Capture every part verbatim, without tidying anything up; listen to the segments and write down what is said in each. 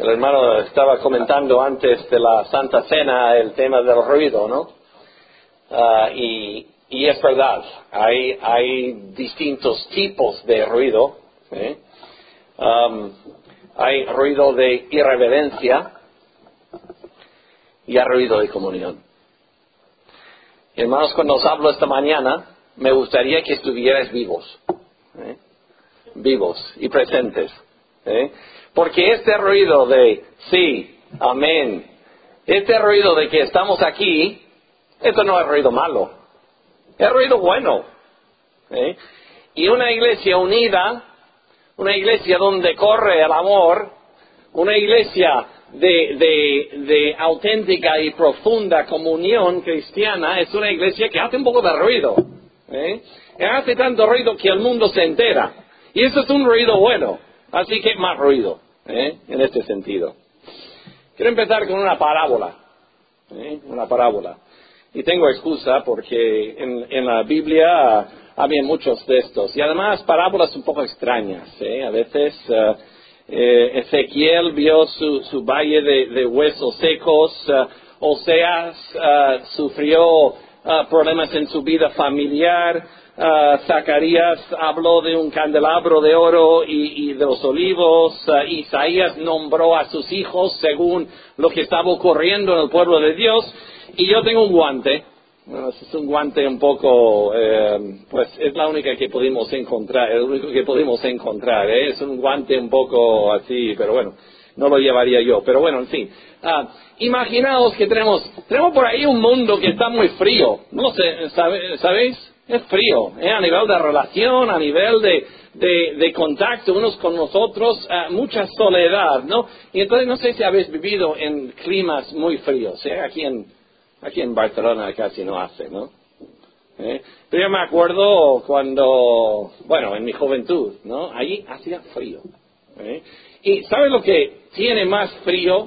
El hermano estaba comentando antes de la Santa Cena el tema del ruido, ¿no? Uh, y, y es verdad, hay, hay distintos tipos de ruido. ¿eh? Um, hay ruido de irreverencia y hay ruido de comunión. Hermanos, cuando os hablo esta mañana, me gustaría que estuvierais vivos, ¿eh? vivos y presentes. ¿eh? Porque este ruido de sí, amén, este ruido de que estamos aquí, esto no es ruido malo, es ruido bueno. ¿eh? Y una iglesia unida, una iglesia donde corre el amor, una iglesia de, de, de auténtica y profunda comunión cristiana, es una iglesia que hace un poco de ruido. ¿eh? Hace tanto ruido que el mundo se entera. Y eso es un ruido bueno. Así que más ruido, ¿eh? en este sentido. Quiero empezar con una parábola. ¿eh? Una parábola. Y tengo excusa porque en, en la Biblia había muchos de estos. Y además parábolas un poco extrañas. ¿eh? A veces uh, eh, Ezequiel vio su, su valle de, de huesos secos. Uh, Oseas uh, sufrió uh, problemas en su vida familiar. Uh, Zacarías habló de un candelabro de oro y, y de los olivos. Uh, Isaías nombró a sus hijos según lo que estaba ocurriendo en el pueblo de Dios. Y yo tengo un guante. Bueno, es un guante un poco, eh, pues es la única que pudimos encontrar, el único que pudimos encontrar. ¿eh? Es un guante un poco así, pero bueno, no lo llevaría yo. Pero bueno, en fin. Uh, imaginaos que tenemos, tenemos por ahí un mundo que está muy frío. No sé, ¿sabe, ¿sabéis? Es frío, ¿eh? a nivel de relación, a nivel de, de, de contacto unos con nosotros, uh, mucha soledad, ¿no? Y entonces no sé si habéis vivido en climas muy fríos, ¿eh? Aquí en, aquí en Barcelona casi no hace, ¿no? ¿Eh? Pero yo me acuerdo cuando, bueno, en mi juventud, ¿no? Allí hacía frío. ¿eh? Y ¿sabes lo que tiene más frío?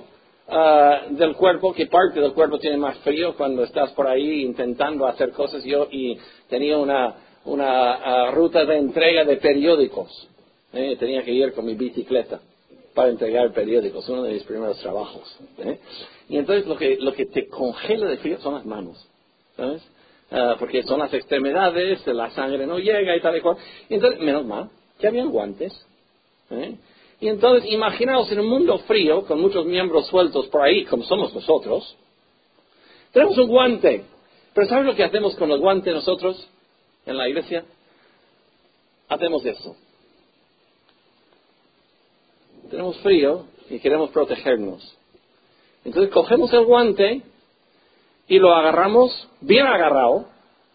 Uh, del cuerpo, ¿qué parte del cuerpo tiene más frío cuando estás por ahí intentando hacer cosas? Yo y tenía una, una uh, ruta de entrega de periódicos. ¿eh? Tenía que ir con mi bicicleta para entregar periódicos, uno de mis primeros trabajos. ¿eh? Y entonces lo que, lo que te congela de frío son las manos, ¿sabes? Uh, porque son las extremidades, la sangre no llega y tal y cual. Y entonces, menos mal, que habían guantes. ¿eh? Y entonces, imaginaos en un mundo frío, con muchos miembros sueltos por ahí, como somos nosotros, tenemos un guante. Pero ¿sabes lo que hacemos con el guante nosotros en la iglesia? Hacemos eso. Tenemos frío y queremos protegernos. Entonces cogemos el guante y lo agarramos bien agarrado.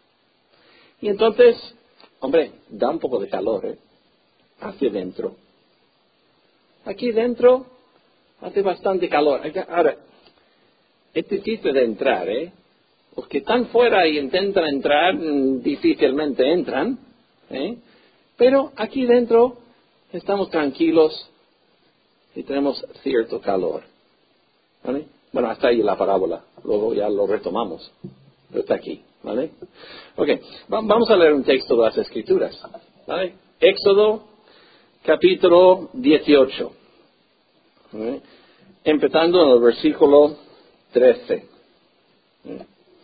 Y entonces, hombre, da un poco de calor, ¿eh? Hacia dentro. Aquí dentro hace bastante calor. Ahora, es difícil de entrar, ¿eh? Los que están fuera y intentan entrar, difícilmente entran, ¿eh? Pero aquí dentro estamos tranquilos y tenemos cierto calor. ¿Vale? Bueno, hasta ahí la parábola. Luego ya lo retomamos. Pero está aquí, ¿vale? Ok, vamos a leer un texto de las Escrituras, ¿vale? Éxodo, capítulo dieciocho. ¿eh? Empezando en el versículo trece. ¿eh?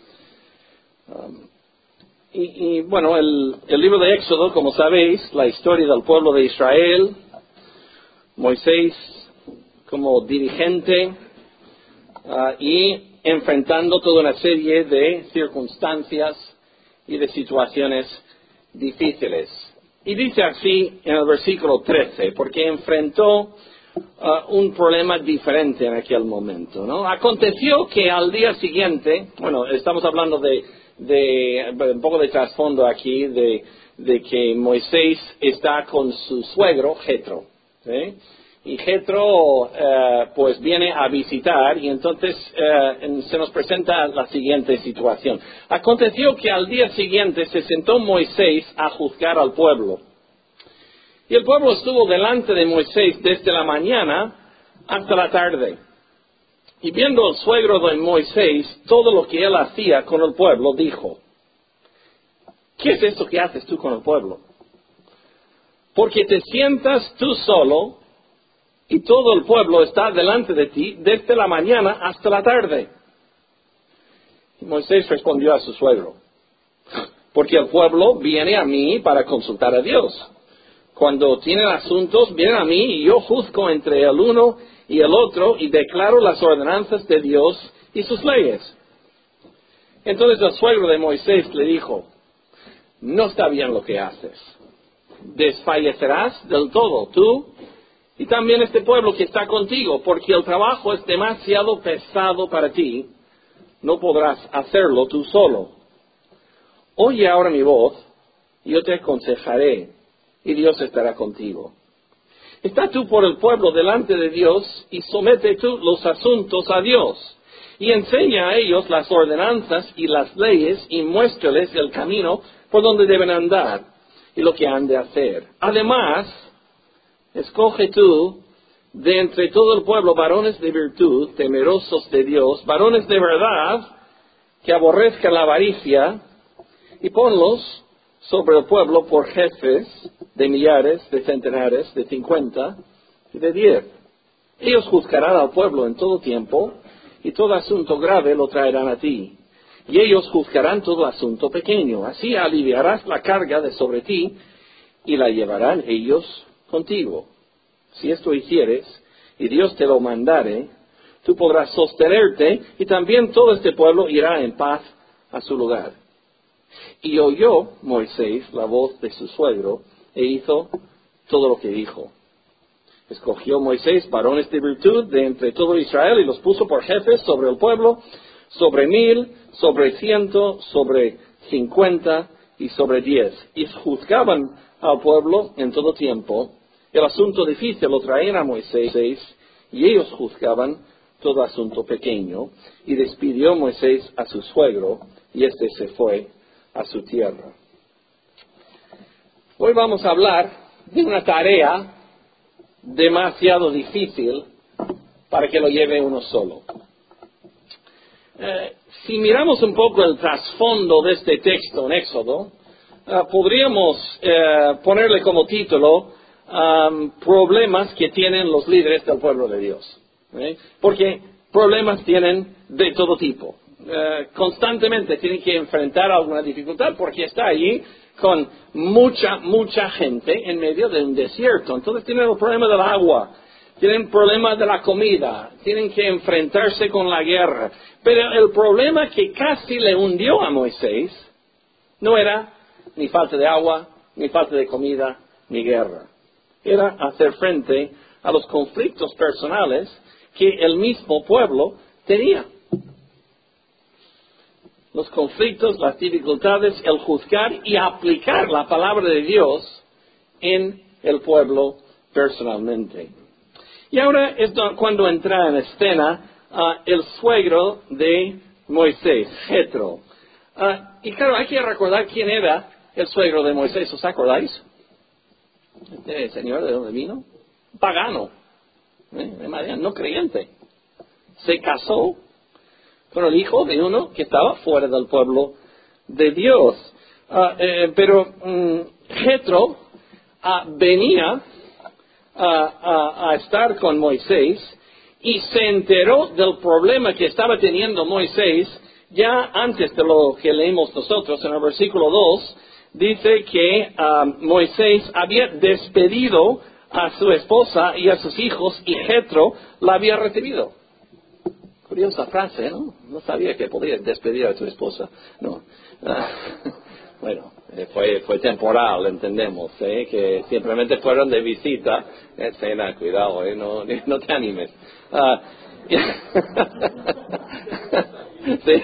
Um, y, y bueno, el, el libro de Éxodo, como sabéis, la historia del pueblo de Israel, Moisés como dirigente uh, y enfrentando toda una serie de circunstancias y de situaciones difíciles. Y dice así en el versículo trece, porque enfrentó uh, un problema diferente en aquel momento, ¿no? Aconteció que al día siguiente, bueno, estamos hablando de, de un poco de trasfondo aquí, de, de que Moisés está con su suegro, Jetro, ¿sí? Y Jetro, eh, pues viene a visitar y entonces eh, se nos presenta la siguiente situación. Aconteció que al día siguiente se sentó Moisés a juzgar al pueblo. Y el pueblo estuvo delante de Moisés desde la mañana hasta la tarde. Y viendo el suegro de Moisés todo lo que él hacía con el pueblo, dijo: ¿qué es esto que haces tú con el pueblo? Porque te sientas tú solo y todo el pueblo está delante de ti desde la mañana hasta la tarde. Y Moisés respondió a su suegro: porque el pueblo viene a mí para consultar a Dios. Cuando tienen asuntos, vienen a mí y yo juzgo entre el uno y el otro y declaro las ordenanzas de Dios y sus leyes. Entonces el suegro de Moisés le dijo: no está bien lo que haces. Desfallecerás del todo, tú y también este pueblo que está contigo, porque el trabajo es demasiado pesado para ti. No podrás hacerlo tú solo. Oye ahora mi voz, y yo te aconsejaré, y Dios estará contigo. Está tú por el pueblo delante de Dios, y somete tú los asuntos a Dios, y enseña a ellos las ordenanzas y las leyes, y muéstrales el camino por donde deben andar, y lo que han de hacer. Además, escoge tú de entre todo el pueblo varones de virtud, temerosos de Dios, varones de verdad, que aborrezcan la avaricia, y ponlos sobre el pueblo por jefes de millares, de centenares, de cincuenta y de diez. Ellos juzgarán al pueblo en todo tiempo, y todo asunto grave lo traerán a ti. Y ellos juzgarán todo asunto pequeño. Así aliviarás la carga de sobre ti, y la llevarán ellos contigo. Si esto hicieres, y Dios te lo mandare, tú podrás sostenerte, y también todo este pueblo irá en paz a su lugar. Y oyó Moisés la voz de su suegro, e hizo todo lo que dijo. Escogió Moisés varones de virtud de entre todo Israel, y los puso por jefes sobre el pueblo, sobre mil, sobre ciento, sobre cincuenta y sobre diez. Y juzgaban al pueblo en todo tiempo. El asunto difícil lo traían a Moisés, y ellos juzgaban todo asunto pequeño. Y despidió Moisés a su suegro, y éste se fue a su tierra. Hoy vamos a hablar de una tarea demasiado difícil para que lo lleve uno solo. Eh, si miramos un poco el trasfondo de este texto en Éxodo, eh, podríamos eh, ponerle como título um, problemas que tienen los líderes del pueblo de Dios. ¿eh? Porque problemas tienen de todo tipo. Eh, constantemente tienen que enfrentar alguna dificultad porque está allí con mucha, mucha gente en medio de un desierto. Entonces tienen el problema del agua, tienen problemas de la comida, tienen que enfrentarse con la guerra. Pero el problema que casi le hundió a Moisés no era ni falta de agua, ni falta de comida, ni guerra. Era hacer frente a los conflictos personales que el mismo pueblo tenía. Los conflictos, las dificultades, el juzgar y aplicar la palabra de Dios en el pueblo personalmente. Y ahora es cuando entra en escena uh, el suegro de Moisés, Jetro. Uh, y claro, hay que recordar quién era el suegro de Moisés, ¿os acordáis? Este señor, ¿de dónde vino? Pagano, ¿eh? no creyente. Se casó con el hijo de uno que estaba fuera del pueblo de Dios. Uh, eh, pero um, Jetro uh, venía uh, a, a estar con Moisés y se enteró del problema que estaba teniendo Moisés ya antes de lo que leímos nosotros. En el versículo dos dice que uh, Moisés había despedido a su esposa y a sus hijos y Jetro la había recibido. Curiosa frase, ¿no? No sabía que podías despedir a tu esposa. No. Ah, bueno, eh, fue, fue temporal, entendemos, ¿eh? Que simplemente fueron de visita. Eh, cena, cuidado, ¿eh? No, no te animes. Ah, sí.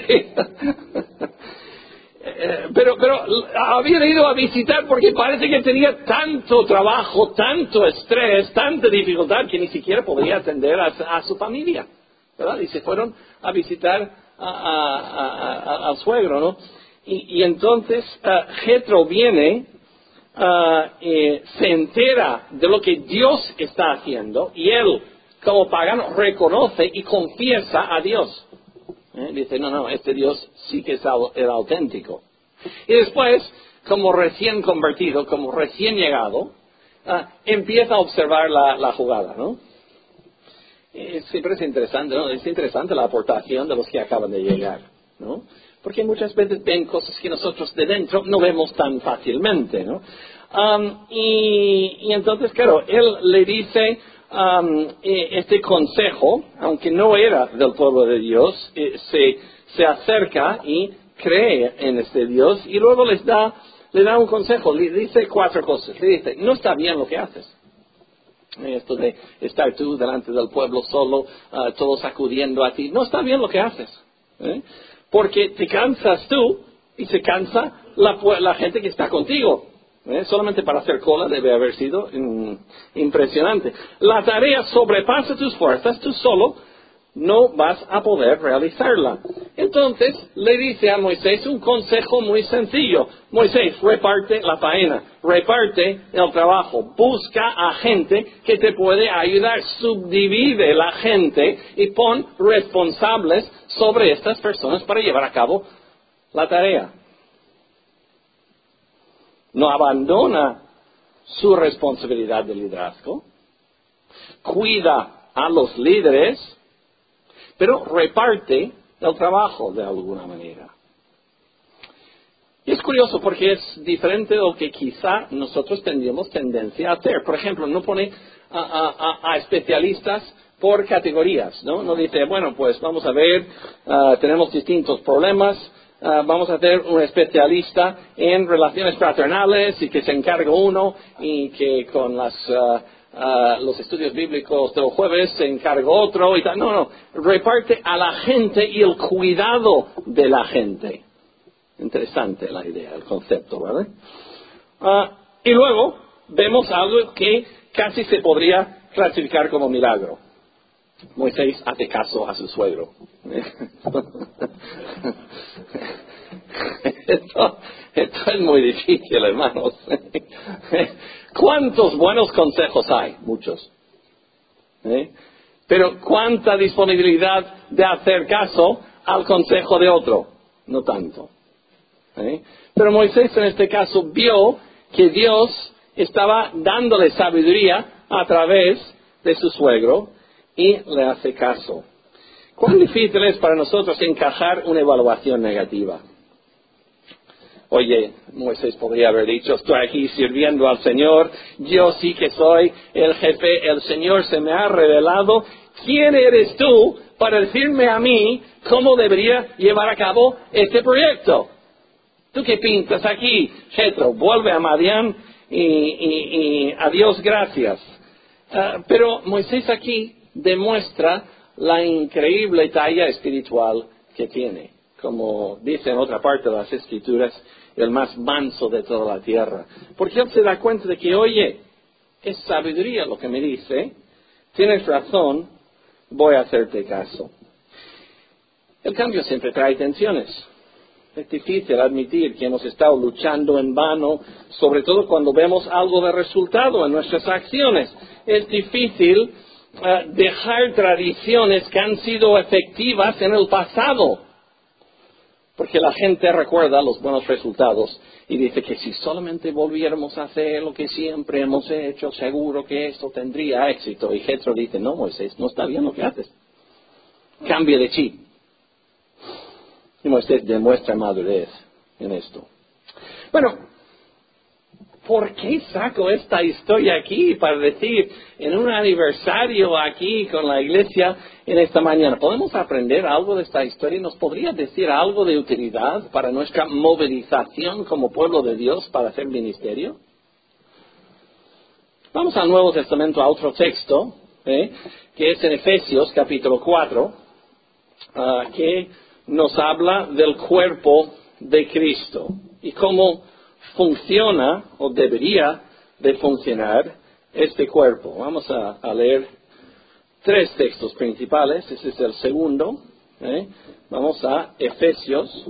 Eh, pero, pero habían ido a visitar porque parece que tenía tanto trabajo, tanto estrés, tanta dificultad que ni siquiera podía atender a, a su familia. ¿Verdad? Y se fueron a visitar a, a, a, a, al suegro, ¿no? Y, y entonces uh, Jetro viene, uh, eh, se entera de lo que Dios está haciendo y él, como pagano, reconoce y confiesa a Dios. ¿Eh? Dice, no, no, este Dios sí que es el auténtico. Y después, como recién convertido, como recién llegado, uh, empieza a observar la, la jugada, ¿no? Eh, siempre es interesante, ¿no? Es interesante la aportación de los que acaban de llegar, ¿no? Porque muchas veces ven cosas que nosotros de dentro no vemos tan fácilmente, ¿no? Um, y, y entonces, claro, él le dice um, eh, este consejo, aunque no era del pueblo de Dios, eh, se, se acerca y cree en este Dios y luego les da, le da un consejo, le dice cuatro cosas. Le dice, no está bien lo que haces. Esto de estar tú delante del pueblo solo, uh, todos acudiendo a ti, no está bien lo que haces. ¿eh? Porque te cansas tú y se cansa la, la gente que está contigo. ¿eh? Solamente para hacer cola debe haber sido mm, impresionante. La tarea sobrepasa tus fuerzas, tú solo no vas a poder realizarla. Entonces le dice a Moisés un consejo muy sencillo. Moisés, reparte la faena, reparte el trabajo, busca a gente que te puede ayudar, subdivide la gente y pon responsables sobre estas personas para llevar a cabo la tarea. No abandona su responsabilidad de liderazgo, cuida a los líderes, pero reparte el trabajo de alguna manera. Y es curioso porque es diferente de lo que quizá nosotros tendríamos tendencia a hacer. Por ejemplo, no pone a, a, a especialistas por categorías, ¿no? No dice, bueno, pues vamos a ver, uh, tenemos distintos problemas, uh, vamos a hacer un especialista en relaciones fraternales y que se encargue uno y que con las... Uh, Uh, los estudios bíblicos del jueves se encargó otro y tal. No, no, reparte a la gente y el cuidado de la gente. Interesante la idea, el concepto, ¿vale? Uh, y luego vemos algo que casi se podría clasificar como milagro. Moisés hace caso a su suegro. Esto, esto es muy difícil, hermanos. ¿Cuántos buenos consejos hay? Muchos. ¿Eh? Pero ¿cuánta disponibilidad de hacer caso al consejo de otro? No tanto. ¿Eh? Pero Moisés en este caso vio que Dios estaba dándole sabiduría a través de su suegro y le hace caso. ¿Cuán difícil es para nosotros encajar una evaluación negativa? Oye, Moisés podría haber dicho, estoy aquí sirviendo al Señor, yo sí que soy el jefe, el Señor se me ha revelado. ¿Quién eres tú para decirme a mí cómo debería llevar a cabo este proyecto? ¿Tú qué pintas aquí, Jetro? Vuelve a Madián y, y, y adiós, gracias. Uh, pero Moisés aquí demuestra la increíble talla espiritual que tiene. Como dice en otra parte de las Escrituras, el más manso de toda la tierra. Porque él se da cuenta de que, oye, es sabiduría lo que me dice, tienes razón, voy a hacerte caso. El cambio siempre trae tensiones. Es difícil admitir que hemos estado luchando en vano, sobre todo cuando vemos algo de resultado en nuestras acciones. Es difícil uh, dejar tradiciones que han sido efectivas en el pasado. Porque la gente recuerda los buenos resultados y dice que si solamente volviéramos a hacer lo que siempre hemos hecho, seguro que esto tendría éxito. Y Jetro dice, no, Moisés, no está bien lo que haces. Cambia de chip. Y Moisés demuestra madurez en esto. Bueno, ¿por qué saco esta historia aquí para decir en un aniversario aquí con la iglesia en esta mañana? ¿Podemos aprender algo de esta historia? ¿Nos podría decir algo de utilidad para nuestra movilización como pueblo de Dios para hacer ministerio? Vamos al Nuevo Testamento, a otro texto, ¿eh? que es en Efesios capítulo cuatro, uh, que nos habla del cuerpo de Cristo y cómo funciona o debería de funcionar este cuerpo. Vamos a, a leer tres textos principales. Ese es el segundo. ¿eh? Vamos a Efesios.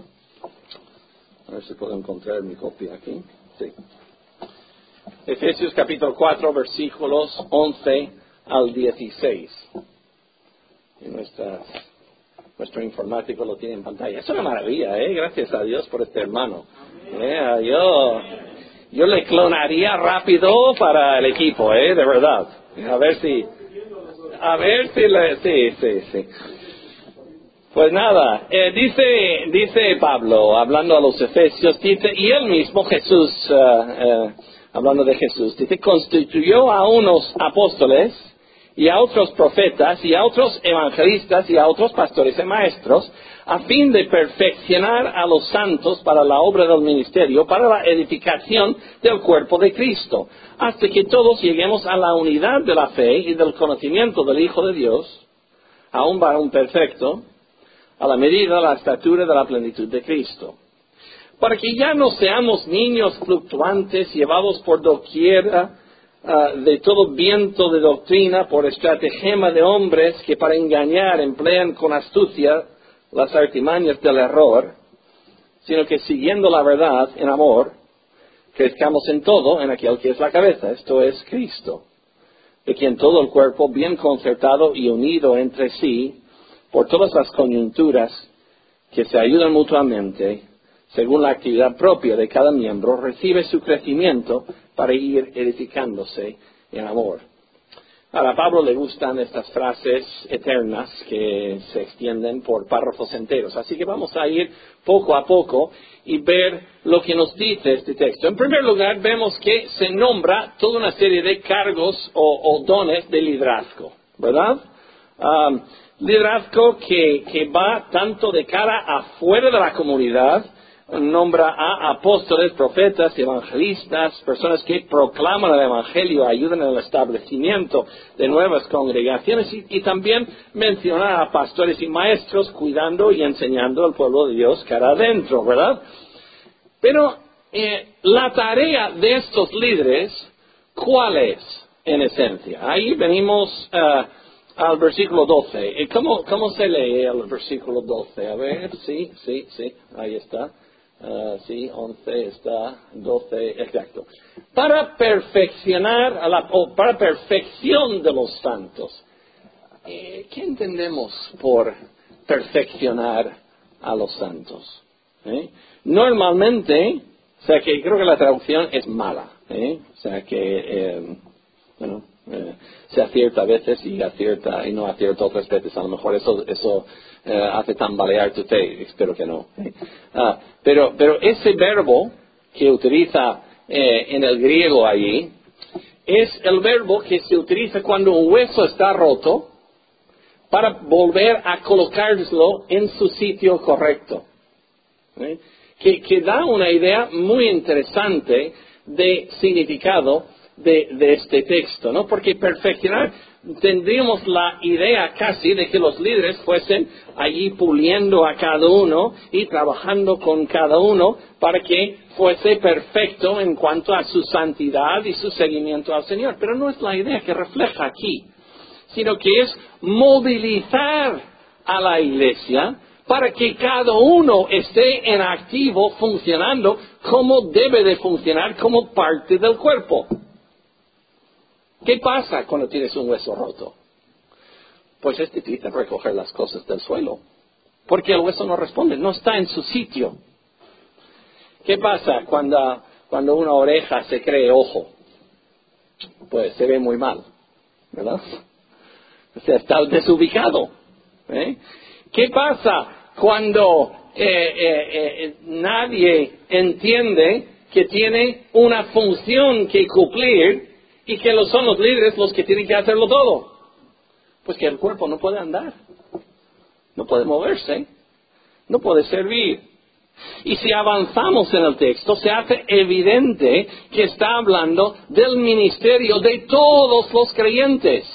A ver si puedo encontrar mi copia aquí. Sí. Efesios capítulo cuatro, versículos once al dieciséis. Y nuestra, nuestro informático lo tiene en pantalla. Es una maravilla, ¿eh? Gracias a Dios por este hermano. Yeah, yo, yo le clonaría rápido para el equipo, ¿eh? De verdad. A ver si... A ver si le... Sí, sí, sí. Pues nada, eh, dice, dice Pablo, hablando a los Efesios, dice, y él mismo, Jesús, uh, uh, hablando de Jesús, dice, constituyó a unos apóstoles y a otros profetas y a otros evangelistas y a otros pastores y maestros, a fin de perfeccionar a los santos para la obra del ministerio, para la edificación del cuerpo de Cristo, hasta que todos lleguemos a la unidad de la fe y del conocimiento del Hijo de Dios, a un varón perfecto, a la medida, la estatura de la plenitud de Cristo. Para que ya no seamos niños fluctuantes, llevados por doquiera uh, de todo viento de doctrina, por estratagema de hombres que para engañar emplean con astucia las artimañas del error, sino que siguiendo la verdad en amor, crezcamos en todo en aquel que es la cabeza, esto es Cristo, de quien todo el cuerpo, bien concertado y unido entre sí, por todas las coyunturas que se ayudan mutuamente, según la actividad propia de cada miembro, recibe su crecimiento para ir edificándose en amor. Ahora, a Pablo le gustan estas frases eternas que se extienden por párrafos enteros. Así que vamos a ir poco a poco y ver lo que nos dice este texto. En primer lugar, vemos que se nombra toda una serie de cargos o, o dones de liderazgo, ¿verdad? Um, liderazgo que, que va tanto de cara afuera de la comunidad, nombra a apóstoles, profetas, evangelistas, personas que proclaman el evangelio, ayudan en el establecimiento de nuevas congregaciones y, y también menciona a pastores y maestros cuidando y enseñando al pueblo de Dios cara adentro, ¿verdad? Pero eh, la tarea de estos líderes, ¿cuál es en esencia? Ahí venimos uh, al versículo doce. ¿Cómo, ¿Cómo se lee el versículo doce? A ver, sí, sí, sí, ahí está. Uh, sí, once está, doce, exacto. Para perfeccionar, a la, o para perfección de los santos. Eh, ¿Qué entendemos por perfeccionar a los santos? ¿Eh? Normalmente, o sea que creo que la traducción es mala, ¿eh? O sea que, eh, bueno, eh, se acierta a veces y acierta y no acierta otras veces. A lo mejor eso, eso eh, hace tambalear tu fe, espero que no. ¿eh? Ah, pero, pero ese verbo que utiliza eh, en el griego allí es el verbo que se utiliza cuando un hueso está roto para volver a colocarlo en su sitio correcto. ¿eh? Que, que da una idea muy interesante de significado de, de este texto, ¿no? Porque perfeccionar, tendríamos la idea casi de que los líderes fuesen allí puliendo a cada uno y trabajando con cada uno para que fuese perfecto en cuanto a su santidad y su seguimiento al Señor. Pero no es la idea que refleja aquí, sino que es movilizar a la iglesia para que cada uno esté en activo funcionando como debe de funcionar como parte del cuerpo. ¿Qué pasa cuando tienes un hueso roto? Pues es difícil recoger las cosas del suelo, porque el hueso no responde, no está en su sitio. ¿Qué pasa cuando, cuando una oreja se cree ojo? Pues se ve muy mal, ¿verdad? O sea, está desubicado. ¿eh? ¿Qué pasa cuando eh, eh, eh, nadie entiende que tiene una función que cumplir y que lo son los líderes los que tienen que hacerlo todo? Pues que el cuerpo no puede andar, no puede moverse, no puede servir. Y si avanzamos en el texto, se hace evidente que está hablando del ministerio de todos los creyentes,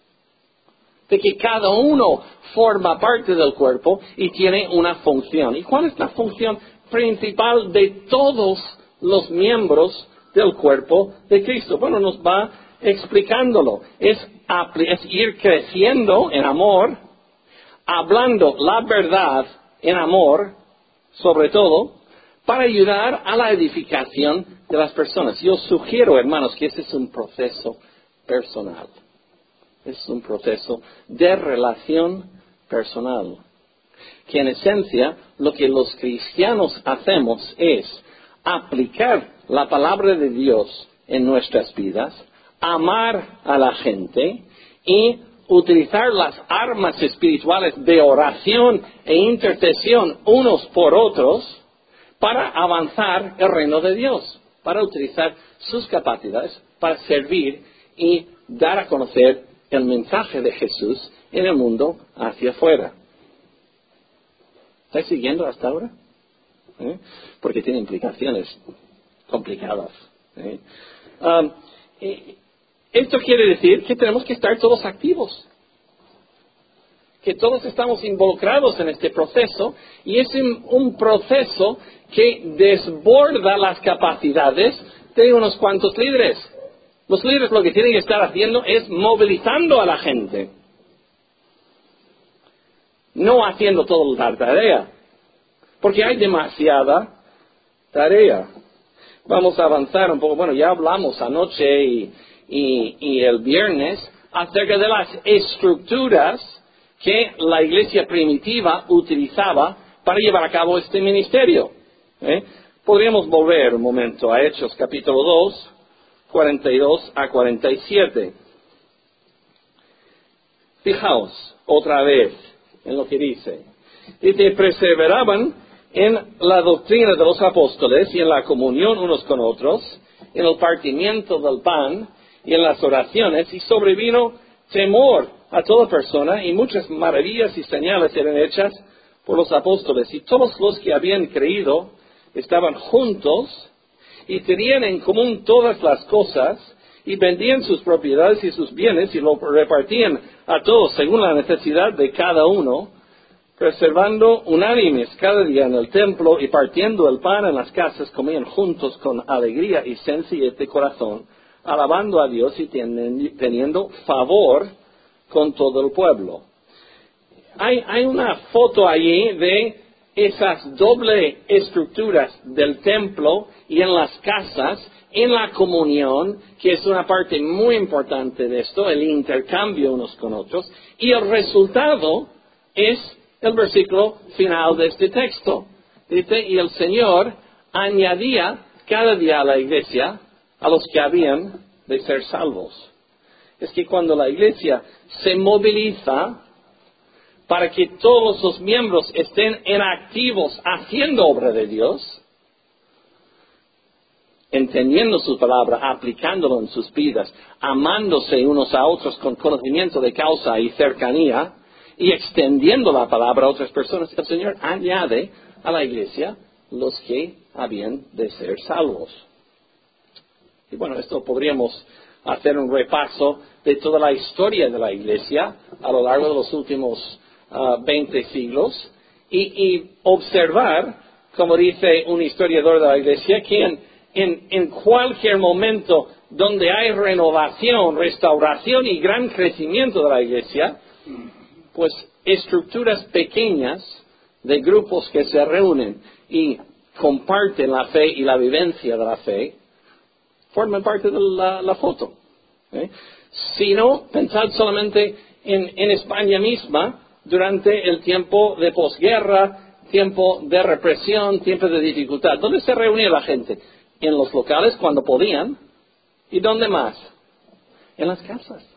de que cada uno forma parte del cuerpo y tiene una función. ¿Y cuál es la función principal de todos los miembros del cuerpo de Cristo? Bueno, nos va explicándolo. Es, es ir creciendo en amor, hablando la verdad en amor, sobre todo, para ayudar a la edificación de las personas. Yo sugiero, hermanos, que ese es un proceso personal. Es un proceso de relación personal. Que en esencia lo que los cristianos hacemos es aplicar la palabra de Dios en nuestras vidas, amar a la gente y utilizar las armas espirituales de oración e intercesión unos por otros para avanzar el reino de Dios, para utilizar sus capacidades para servir y dar a conocer el mensaje de Jesús en el mundo hacia afuera. ¿Estáis siguiendo hasta ahora? ¿Eh? Porque tiene implicaciones complicadas. ¿Eh? Um, esto quiere decir que tenemos que estar todos activos, que todos estamos involucrados en este proceso, y es un, un proceso que desborda las capacidades de unos cuantos líderes. Los líderes lo que tienen que estar haciendo es movilizando a la gente, no haciendo toda la tarea, porque hay demasiada tarea. Vamos a avanzar un poco. Bueno, ya hablamos anoche y, y, y el viernes acerca de las estructuras que la iglesia primitiva utilizaba para llevar a cabo este ministerio. ¿Eh? Podríamos volver un momento a Hechos capítulo dos, cuarenta y dos a cuarenta y siete. Fijaos otra vez en lo que dice. Dice, perseveraban en la doctrina de los apóstoles y en la comunión unos con otros, en el partimiento del pan y en las oraciones, y sobrevino temor a toda persona, y muchas maravillas y señales eran hechas por los apóstoles. Y todos los que habían creído estaban juntos y tenían en común todas las cosas, y vendían sus propiedades y sus bienes y lo repartían a todos según la necesidad de cada uno, preservando unánimes cada día en el templo y partiendo el pan en las casas, comían juntos con alegría y sencillez de corazón, alabando a Dios y teniendo favor con todo el pueblo. Hay, hay una foto allí de esas doble estructuras del templo y en las casas, en la comunión, que es una parte muy importante de esto, el intercambio unos con otros, y el resultado es el versículo final de este texto. Dice, y el Señor añadía cada día a la iglesia a los que habían de ser salvos. Es que cuando la iglesia se moviliza para que todos los miembros estén en activos haciendo obra de Dios, entendiendo su palabra, aplicándolo en sus vidas, amándose unos a otros con conocimiento de causa y cercanía, y extendiendo la palabra a otras personas, el Señor añade a la iglesia los que habían de ser salvos. Y bueno, esto podríamos hacer un repaso de toda la historia de la iglesia a lo largo de los últimos uh, veinte siglos y, y observar, como dice un historiador de la iglesia, que en, en, en cualquier momento donde hay renovación, restauración y gran crecimiento de la iglesia, pues estructuras pequeñas de grupos que se reúnen y comparten la fe y la vivencia de la fe, forman parte de la, la foto. ¿eh? Si no, pensad solamente en, en España misma, durante el tiempo de posguerra, tiempo de represión, tiempo de dificultad. ¿Dónde se reunía la gente? En los locales cuando podían. ¿Y dónde más? En las casas.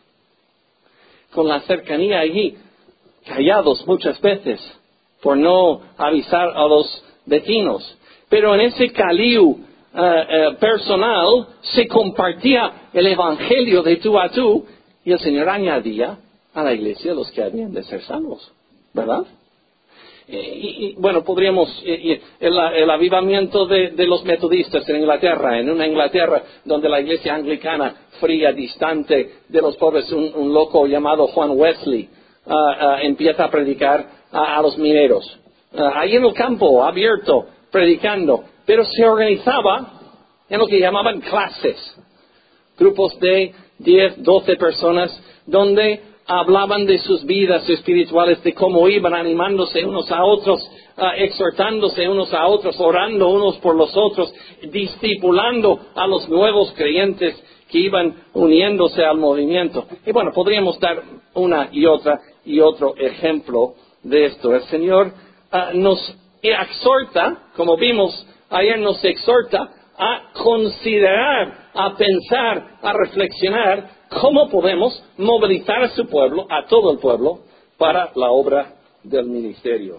Con la cercanía allí, callados muchas veces, por no avisar a los vecinos. Pero en ese caliu uh, uh, personal se compartía el evangelio de tú a tú, y el Señor añadía a la iglesia los que habían de ser salvos, ¿verdad? Y, y bueno, podríamos, y, y el, el avivamiento de, de los metodistas en Inglaterra, en una Inglaterra donde la iglesia anglicana, fría, distante de los pobres, un, un loco llamado Juan Wesley, uh, uh, empieza a predicar a, a los mineros, uh, ahí en el campo, abierto, predicando, pero se organizaba en lo que llamaban clases, grupos de diez, doce personas, donde hablaban de sus vidas espirituales, de cómo iban animándose unos a otros, uh, exhortándose unos a otros, orando unos por los otros, discipulando a los nuevos creyentes que iban uniéndose al movimiento. Y bueno, podríamos dar una y otra y otro ejemplo de esto. El Señor uh, nos exhorta, como vimos ayer, nos exhorta a considerar, a pensar, a reflexionar ¿cómo podemos movilizar a su pueblo, a todo el pueblo, para la obra del ministerio?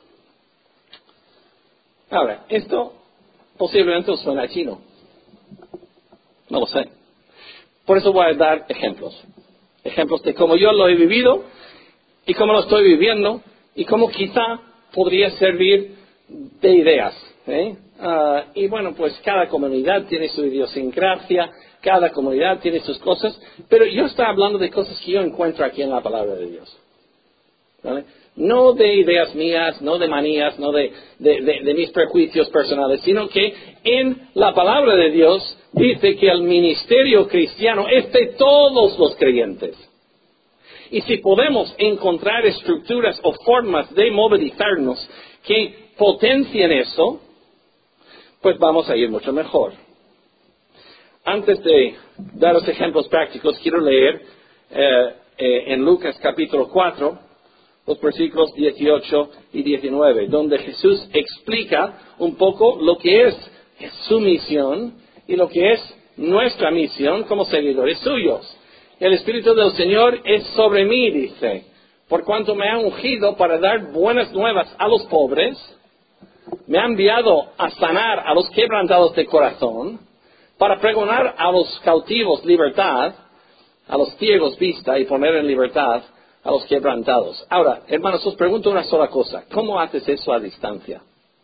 Ahora, esto posiblemente os suena chino. No lo sé. Por eso voy a dar ejemplos. Ejemplos de cómo yo lo he vivido y cómo lo estoy viviendo y cómo quizá podría servir de ideas. ¿eh? Uh, y bueno, pues cada comunidad tiene su idiosincrasia, cada comunidad tiene sus cosas, pero yo estoy hablando de cosas que yo encuentro aquí en la palabra de Dios. ¿Vale? No de ideas mías, no de manías, no de, de, de, de mis prejuicios personales, sino que en la palabra de Dios dice que el ministerio cristiano es de todos los creyentes. Y si podemos encontrar estructuras o formas de movilizarnos que potencien eso, pues vamos a ir mucho mejor. Antes de dar los ejemplos prácticos, quiero leer eh, eh, en Lucas capítulo cuatro, los versículos dieciocho y diecinueve, donde Jesús explica un poco lo que es su misión y lo que es nuestra misión como seguidores suyos. El Espíritu del Señor es sobre mí, dice, por cuanto me ha ungido para dar buenas nuevas a los pobres, me ha enviado a sanar a los quebrantados de corazón, para pregonar a los cautivos libertad, a los ciegos vista y poner en libertad a los quebrantados. Ahora, hermanos, os pregunto una sola cosa. ¿Cómo haces eso a distancia?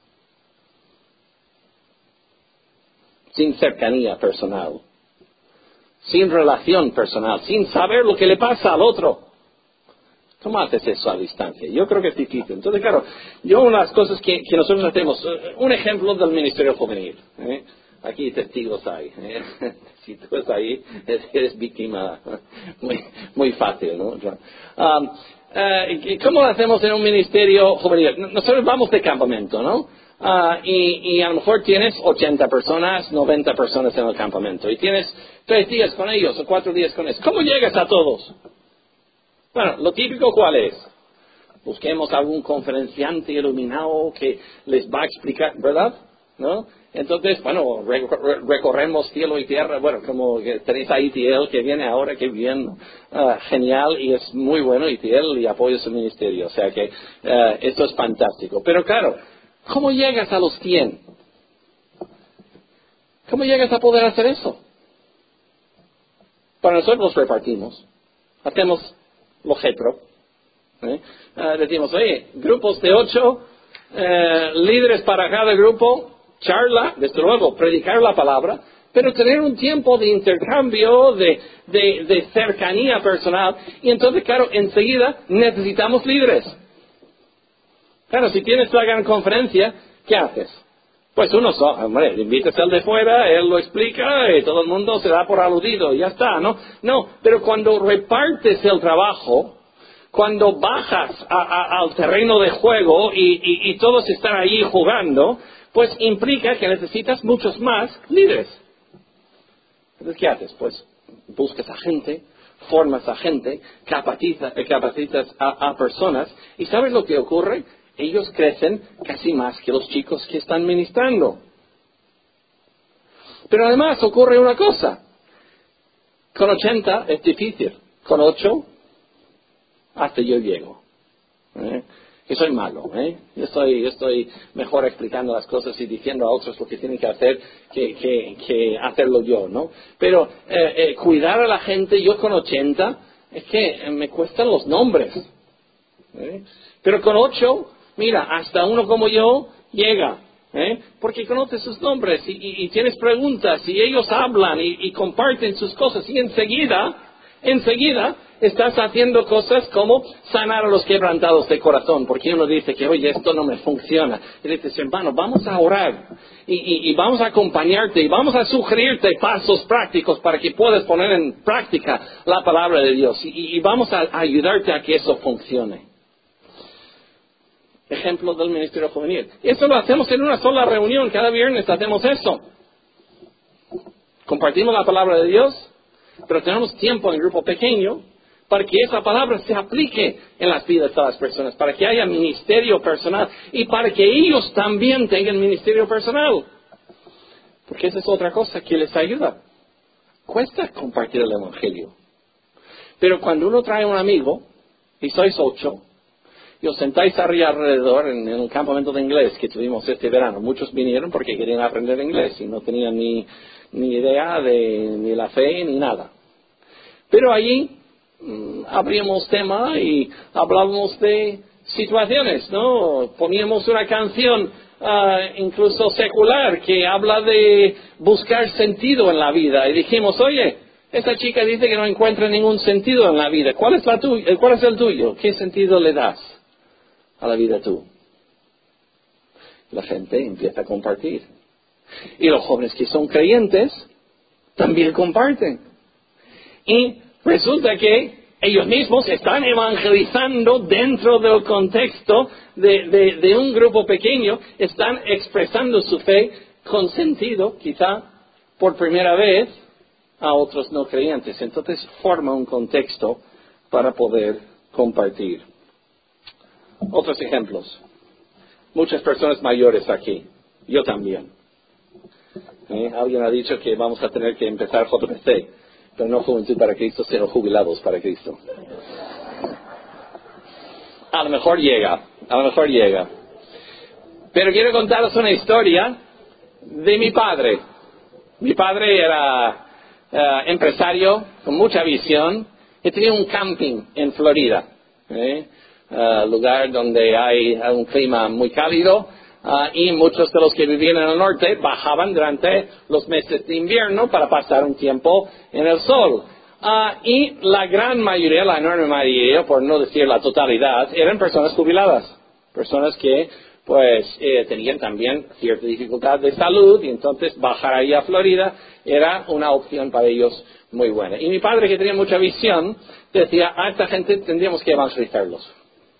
Sin cercanía personal, sin relación personal, sin saber lo que le pasa al otro. ¿Cómo haces eso a distancia? Yo creo que es difícil. Entonces, claro, yo una de las cosas que, que nosotros hacemos, un ejemplo del ministerio juvenil. ¿eh? Aquí testigos hay. ¿eh? Si tú estás ahí, eres víctima muy, muy fácil, ¿no? Um, uh, ¿Cómo lo hacemos en un ministerio juvenil? Nosotros vamos de campamento, ¿no? Uh, y, y a lo mejor tienes ochenta personas, noventa personas en el campamento. Y tienes tres días con ellos o cuatro días con ellos. ¿Cómo llegas a todos? Bueno, lo típico, ¿cuál es? Busquemos algún conferenciante iluminado que les va a explicar, ¿verdad? ¿No? Entonces, bueno, recorremos cielo y tierra, bueno, como tenéis a Itiel que viene ahora, que bien, uh, genial, y es muy bueno Itiel y apoya su ministerio, o sea que uh, esto es fantástico. Pero claro, ¿cómo llegas a los cien? ¿Cómo llegas a poder hacer eso? Para nosotros los repartimos, hacemos lo jetro, ¿eh? uh, decimos, oye, grupos de ocho, uh, líderes para cada grupo, charla, desde luego, predicar la palabra, pero tener un tiempo de intercambio, de, de, de cercanía personal, y entonces, claro, enseguida necesitamos líderes. Claro, si tienes la gran conferencia, ¿qué haces? Pues uno solo, hombre, invitas al de fuera, él lo explica, y todo el mundo se da por aludido, y ya está, ¿no? No, pero cuando repartes el trabajo, cuando bajas a, a, al terreno de juego y, y, y todos están allí jugando, pues implica que necesitas muchos más líderes. Entonces, ¿qué haces? Pues buscas a gente, formas a gente, capacitas, capacitas a, a personas, y ¿sabes lo que ocurre? Ellos crecen casi más que los chicos que están ministrando. Pero además ocurre una cosa. Con ochenta es difícil. Con ocho, hasta yo llego. ¿Eh? Que soy malo, ¿eh? Yo estoy, yo estoy mejor explicando las cosas y diciendo a otros lo que tienen que hacer que, que, que hacerlo yo, ¿no? Pero eh, eh, cuidar a la gente, yo con ochenta, es que me cuestan los nombres. ¿eh? Pero con ocho, mira, hasta uno como yo llega, ¿eh? Porque conoces sus nombres y, y, y tienes preguntas y ellos hablan y, y comparten sus cosas y enseguida, enseguida, estás haciendo cosas como sanar a los quebrantados de corazón, porque uno dice que, oye, esto no me funciona. Y dices, hermano, vamos a orar y, y, y vamos a acompañarte y vamos a sugerirte pasos prácticos para que puedas poner en práctica la palabra de Dios y, y vamos a, a ayudarte a que eso funcione. Ejemplo del ministerio juvenil. Eso lo hacemos en una sola reunión, cada viernes hacemos eso. Compartimos la palabra de Dios, pero tenemos tiempo en el grupo pequeño para que esa palabra se aplique en las vidas de las personas, para que haya ministerio personal y para que ellos también tengan ministerio personal. Porque esa es otra cosa que les ayuda. Cuesta compartir el Evangelio. Pero cuando uno trae un amigo, y sois ocho, y os sentáis arriba alrededor en, en el campamento de inglés que tuvimos este verano, muchos vinieron porque querían aprender inglés y no tenían ni, ni idea de ni la fe ni nada. Pero allí mmm, abríamos tema y hablábamos de situaciones, ¿no? Poníamos una canción uh, incluso secular que habla de buscar sentido en la vida y dijimos, oye, esta chica dice que no encuentra ningún sentido en la vida. ¿Cuál es, la tu- ¿Cuál es el tuyo? ¿Qué sentido le das a la vida tú? La gente empieza a compartir. Y los jóvenes que son creyentes también comparten. Y resulta que ellos mismos están evangelizando dentro del contexto de, de, de un grupo pequeño, están expresando su fe con sentido, quizá por primera vez, a otros no creyentes. Entonces forma un contexto para poder compartir. Otros ejemplos. Muchas personas mayores aquí. Yo también. ¿Eh? Alguien ha dicho que vamos a tener que empezar J P C, pero no Juventud para Cristo, sino Jubilados para Cristo. A lo mejor llega, a lo mejor llega. Pero quiero contaros una historia de mi padre. Mi padre era uh, empresario con mucha visión y tenía un camping en Florida. ¿eh? Uh, lugar donde hay un clima muy cálido uh, y muchos de los que vivían en el norte bajaban durante los meses de invierno para pasar un tiempo en el sol. Uh, y la gran mayoría, la enorme mayoría, por no decir la totalidad, eran personas jubiladas, personas que pues eh, tenían también cierta dificultad de salud y entonces bajar ahí a Florida era una opción para ellos muy buena. Y mi padre, que tenía mucha visión, decía, a esta gente tendríamos que evangelizarlos.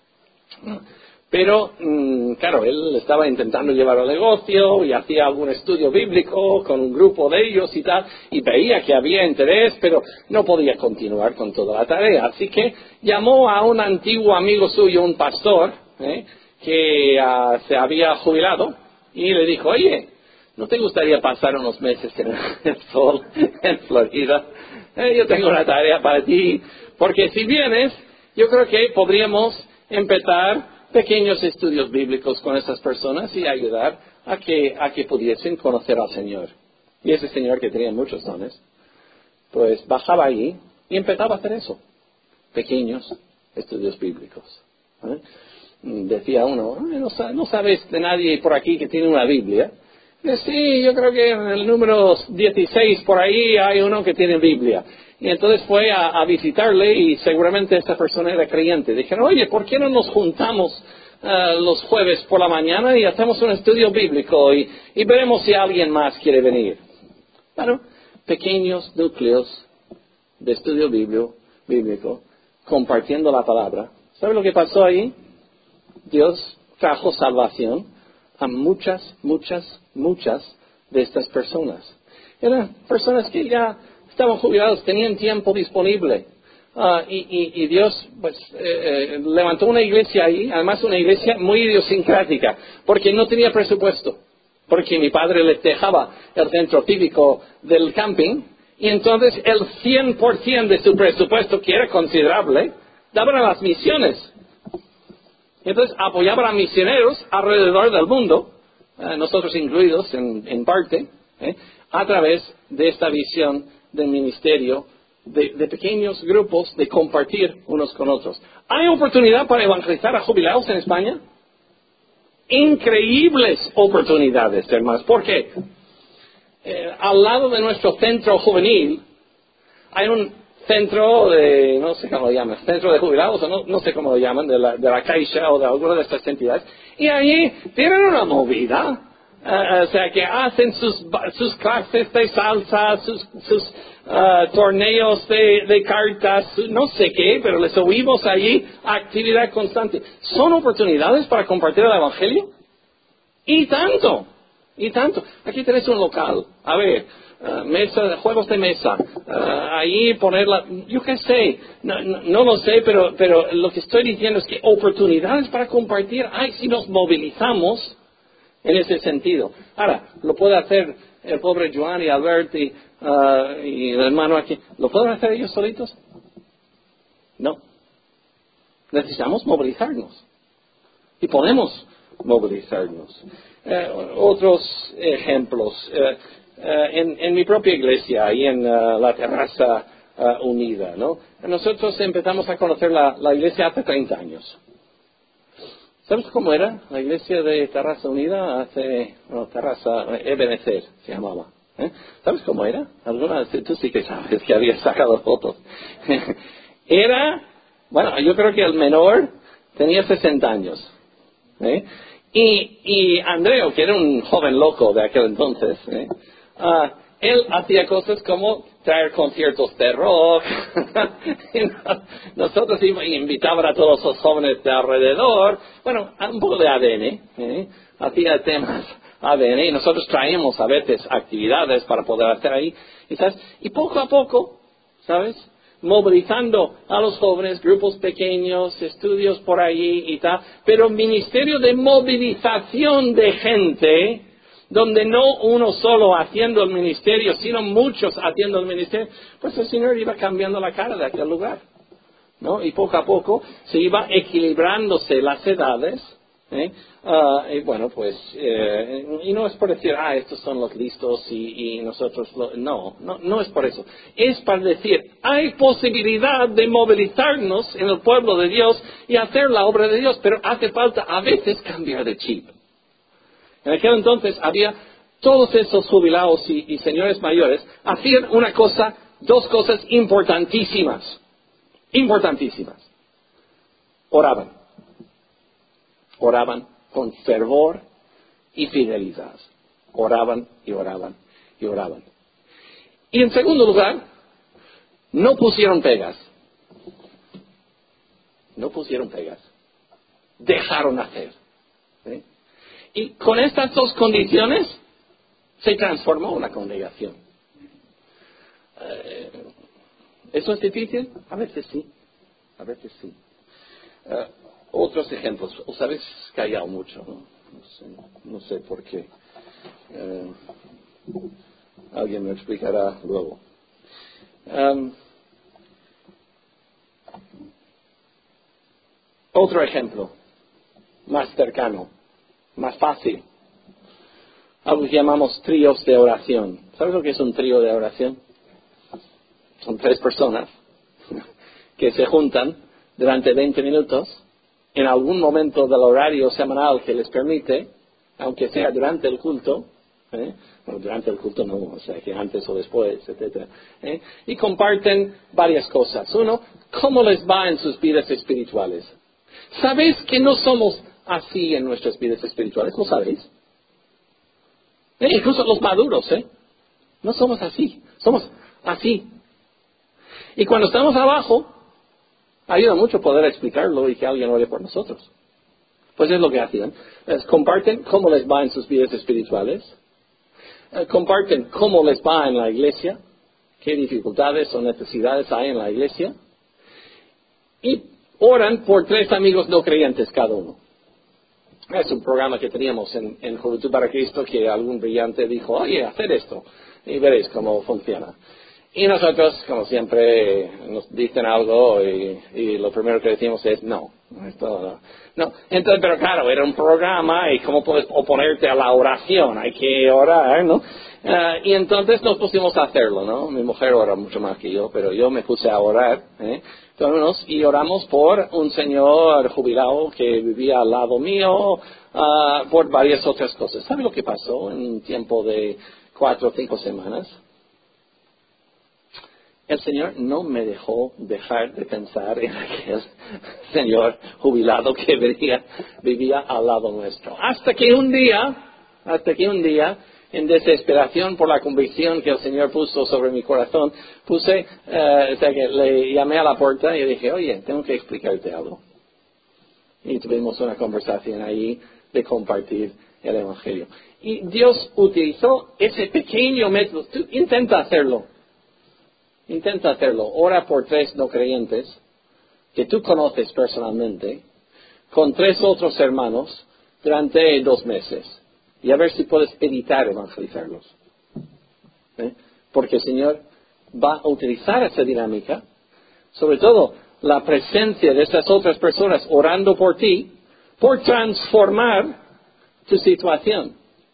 Pero, mmm, claro, él estaba intentando llevar el negocio y hacía algún estudio bíblico con un grupo de ellos y tal, y veía que había interés, pero no podía continuar con toda la tarea. Así que llamó a un antiguo amigo suyo, un pastor, ¿eh? que uh, se había jubilado, y le dijo, oye, ¿no te gustaría pasar unos meses en el sol en Florida? Eh, yo tengo una tarea para ti, porque si vienes, yo creo que podríamos empezar pequeños estudios bíblicos con esas personas y ayudar a que, a que pudiesen conocer al Señor. Y ese señor, que tenía muchos dones, pues bajaba allí y empezaba a hacer eso. Pequeños estudios bíblicos. ¿eh? Decía uno, no, no sabes de nadie por aquí que tiene una Biblia. Y sí, yo creo que en el número dieciséis por ahí hay uno que tiene Biblia. Y entonces fue a, a visitarle y seguramente esa persona era creyente. Dijeron, oye, ¿por qué no nos juntamos uh, los jueves por la mañana y hacemos un estudio bíblico y, y veremos si alguien más quiere venir? Bueno, pequeños núcleos de estudio bíblico, bíblico compartiendo la palabra. ¿Sabe lo que pasó ahí? Dios trajo salvación a muchas, muchas, muchas de estas personas. Eran personas que ya estaban jubilados, tenían tiempo disponible. Uh, y, y, y Dios pues, eh, eh, levantó una iglesia ahí, además una iglesia muy idiosincrática, porque no tenía presupuesto. Porque mi padre les dejaba el centro cívico del camping, y entonces el cien por ciento de su presupuesto, que era considerable, daban a las misiones. Entonces apoyaban a misioneros alrededor del mundo, eh, nosotros incluidos en, en parte, eh, a través de esta visión del ministerio, de, de pequeños grupos, de compartir unos con otros. ¿Hay oportunidad para evangelizar a jubilados en España? Increíbles oportunidades, hermanos. ¿Por qué? Eh, al lado de nuestro centro juvenil hay un centro de, no sé cómo lo llaman, centro de jubilados, o no, no sé cómo lo llaman, de la, de la Caixa o de alguna de estas entidades, y allí tienen una movida, uh, o sea, que hacen sus, sus clases de salsa, sus, sus uh, torneos de, de cartas, no sé qué, pero les oímos allí, actividad constante. ¿Son oportunidades para compartir el Evangelio? Y tanto, y tanto. Aquí tenés un local, a ver, Uh, mesa, juegos de mesa, uh, ahí ponerla, yo qué sé, no, no, no lo sé, pero, pero lo que estoy diciendo es que oportunidades para compartir hay si nos movilizamos en ese sentido. Ahora, lo puede hacer el pobre Joan y Albert y, uh, y el hermano aquí, ¿lo pueden hacer ellos solitos? No. Necesitamos movilizarnos. Y podemos movilizarnos. Eh, otros ejemplos. Eh, eh, en, en mi propia iglesia, ahí en uh, la Terraza uh, Unida, ¿no? Nosotros empezamos a conocer la, la iglesia hace treinta años. ¿Sabes cómo era la iglesia de Terraza Unida? Hace, no, Terraza, Ebenezer se llamaba. ¿Eh? ¿Sabes cómo era? Alguna, tú sí que sabes que habías sacado fotos. Era, bueno, yo creo que el menor tenía sesenta años. ¿Eh? Y, y Andreo, que era un joven loco de aquel entonces, ¿eh? uh, él hacía cosas como traer conciertos de rock. Nosotros invitábamos a todos los jóvenes de alrededor. Bueno, un poco de A D N. ¿eh? Hacía temas A D N y nosotros traíamos a veces actividades para poder hacer ahí. Y, ¿sabes? y poco a poco, ¿sabes? Movilizando a los jóvenes, grupos pequeños, estudios por allí y tal, pero ministerio de movilización de gente, donde no uno solo haciendo el ministerio, sino muchos haciendo el ministerio, pues el Señor iba cambiando la cara de aquel lugar, ¿no? Y poco a poco se iba equilibrándose las edades, ¿eh? Uh, y bueno, pues, eh, y no es por decir, ah, estos son los listos y, y nosotros, lo, no, no, no es por eso. Es para decir, hay posibilidad de movilizarnos en el pueblo de Dios y hacer la obra de Dios, pero hace falta a veces cambiar de chip. En aquel entonces había todos esos jubilados y, y señores mayores hacían una cosa, dos cosas importantísimas, importantísimas. Oraban. Oraban con fervor y fidelidad. Oraban y oraban y oraban. Y en segundo lugar, no pusieron pegas. No pusieron pegas. Dejaron hacer. ¿Sí? Y con estas dos condiciones se transformó una congregación. Eh, ¿Eso es difícil? A veces sí. A veces sí. Uh, otros ejemplos. Os habéis callado mucho, ¿no? No sé, no sé por qué. Uh, alguien me explicará luego. Um, otro ejemplo, más cercano, más fácil. Algo que llamamos tríos de oración. ¿Sabes lo que es un trío de oración? Son tres personas que se juntan durante veinte minutos en algún momento del horario semanal que les permite, aunque sea durante el culto, ¿eh? Bueno, durante el culto no, o sea, que antes o después, etcétera, ¿eh? Y comparten varias cosas. Uno, ¿cómo les va en sus vidas espirituales? ¿Sabéis que no somos así en nuestras vidas espirituales? ¿Lo sabéis? ¿Eh? Incluso los maduros, ¿eh? No somos así, somos así. Y cuando estamos abajo, ayuda mucho poder explicarlo y que alguien ore por nosotros. Pues es lo que hacían. Es, comparten cómo les va en sus vidas espirituales. Eh, comparten cómo les va en la iglesia. Qué dificultades o necesidades hay en la iglesia. Y oran por tres amigos no creyentes cada uno. Es un programa que teníamos en, en Juventud para Cristo que algún brillante dijo, oye, hacer esto. Y veréis cómo funciona. Y nosotros, como siempre, nos dicen algo y, y lo primero que decimos es no. Esto no. no. Entonces, pero claro, era un programa y cómo puedes oponerte a la oración, hay que orar, ¿no? Uh, y entonces nos pusimos a hacerlo, ¿no? Mi mujer ora mucho más que yo, pero yo me puse a orar, ¿eh? Entonces, y oramos por un señor jubilado que vivía al lado mío, uh, por varias otras cosas. ¿Sabe lo que pasó en un tiempo de cuatro o cinco semanas? El Señor no me dejó dejar de pensar en aquel señor jubilado que vivía, vivía al lado nuestro. Hasta que un día, hasta que un día, en desesperación por la convicción que el Señor puso sobre mi corazón, puse, uh, o sea que le llamé a la puerta y dije, oye, tengo que explicarte algo. Y tuvimos una conversación ahí de compartir el Evangelio. Y Dios utilizó ese pequeño método. Tú intenta hacerlo. Intenta hacerlo. Ora por tres no creyentes que tú conoces personalmente, con tres otros hermanos, durante dos meses. Y a ver si puedes evitar evangelizarlos. ¿Eh? Porque el Señor va a utilizar esa dinámica, sobre todo la presencia de esas otras personas orando por ti, por transformar tu situación.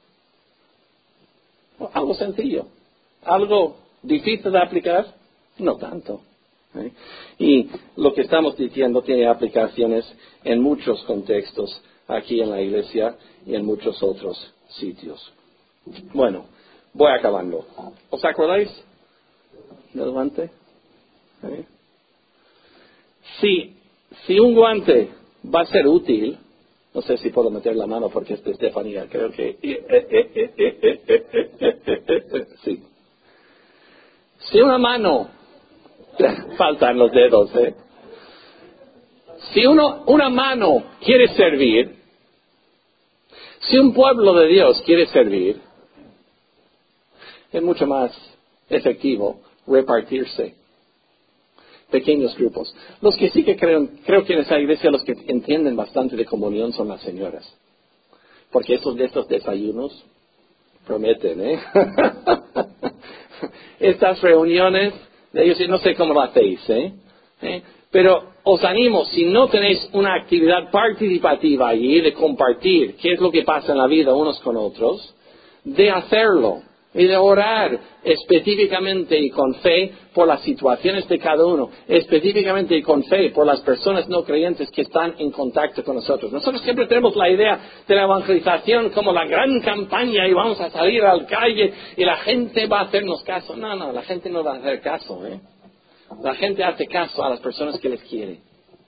Algo sencillo, algo difícil de aplicar, no tanto. ¿eh? Y lo que estamos diciendo tiene aplicaciones en muchos contextos aquí en la iglesia y en muchos otros sitios. Bueno, voy acabando. ¿Os acordáis del guante? ¿Eh? Si, si un guante va a ser útil, no sé si puedo meter la mano porque es de Estefanía, creo que... Sí. Si una mano... Faltan los dedos, ¿eh? Si uno, una mano quiere servir, si un pueblo de Dios quiere servir, es mucho más efectivo repartirse. Pequeños grupos. Los que sí que creo, creo que en esa iglesia los que entienden bastante de comunión son las señoras. Porque estos de estos desayunos prometen, ¿eh? Estas reuniones de ellos, no sé cómo lo hacéis, ¿eh? ¿eh? Pero os animo, si no tenéis una actividad participativa allí, de compartir qué es lo que pasa en la vida unos con otros, de hacerlo y de orar específicamente y con fe por las situaciones de cada uno, específicamente y con fe por las personas no creyentes que están en contacto con nosotros. Nosotros siempre tenemos la idea de la evangelización como la gran campaña y vamos a salir a la calle y la gente va a hacernos caso. No, no, la gente no va a hacer caso, ¿eh? La gente hace caso a las personas que les quieren,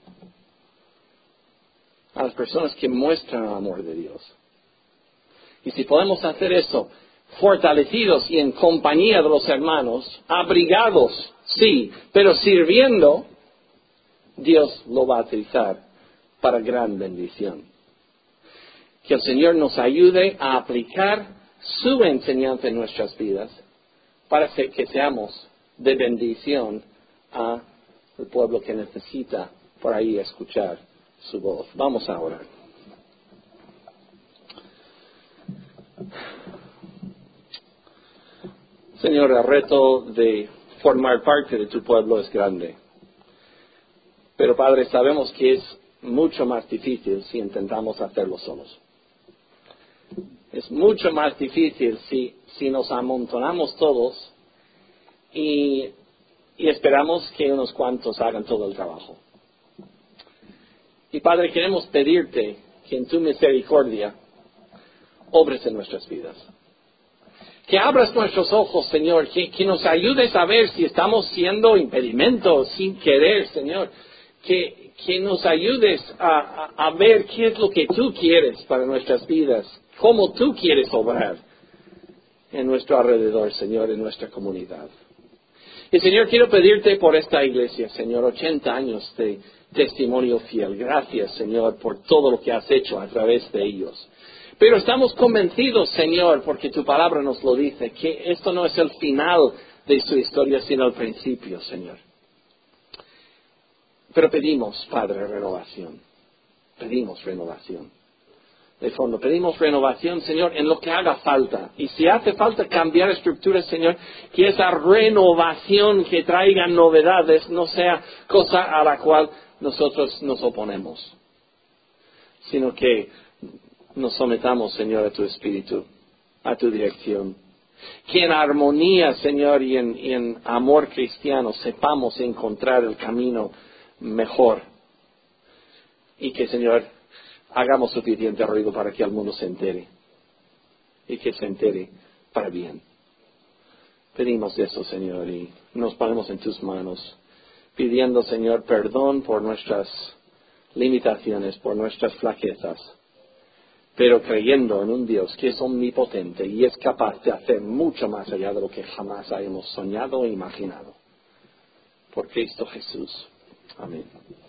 a las personas que muestran el amor de Dios. Y si podemos hacer eso fortalecidos y en compañía de los hermanos, abrigados, sí, pero sirviendo, Dios lo va a utilizar para gran bendición. Que el Señor nos ayude a aplicar su enseñanza en nuestras vidas para que seamos de bendición al pueblo que necesita por ahí escuchar su voz. Vamos a orar. Señor, el reto de formar parte de tu pueblo es grande. Pero, Padre, sabemos que es mucho más difícil si intentamos hacerlo solos. Es mucho más difícil si, si nos amontonamos todos y, y esperamos que unos cuantos hagan todo el trabajo. Y, Padre, queremos pedirte que en tu misericordia obres en nuestras vidas. Que abras nuestros ojos, Señor, que, que nos ayudes a ver si estamos siendo impedimentos sin querer, Señor. Que, que nos ayudes a, a, a ver qué es lo que tú quieres para nuestras vidas, cómo tú quieres obrar en nuestro alrededor, Señor, en nuestra comunidad. Y, Señor, quiero pedirte por esta iglesia, Señor, ochenta años de testimonio fiel. Gracias, Señor, por todo lo que has hecho a través de ellos. Pero estamos convencidos, Señor, porque tu palabra nos lo dice, que esto no es el final de su historia, sino el principio, Señor. Pero pedimos, Padre, renovación. Pedimos renovación. De fondo, pedimos renovación, Señor, en lo que haga falta. Y si hace falta cambiar estructuras, Señor, que esa renovación que traiga novedades no sea cosa a la cual nosotros nos oponemos, sino que nos sometamos, Señor, a tu Espíritu, a tu dirección. Que en armonía, Señor, y en, y en amor cristiano sepamos encontrar el camino mejor. Y que, Señor, hagamos suficiente ruido para que el mundo se entere. Y que se entere para bien. Pedimos eso, Señor, y nos ponemos en tus manos, pidiendo, Señor, perdón por nuestras limitaciones, por nuestras flaquezas, pero creyendo en un Dios que es omnipotente y es capaz de hacer mucho más allá de lo que jamás hayamos soñado o imaginado. Por Cristo Jesús. Amén.